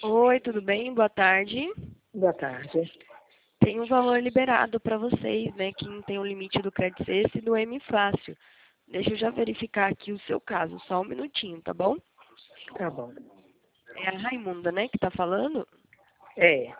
Oi, tudo bem? Boa tarde. Boa tarde. Tem um valor liberado para vocês, né? Quem tem o limite do Credicesse e do M Fácil. Deixa eu já verificar aqui o seu caso, só um minutinho, tá bom? Tá bom. É a Raimunda, né, que tá falando? É.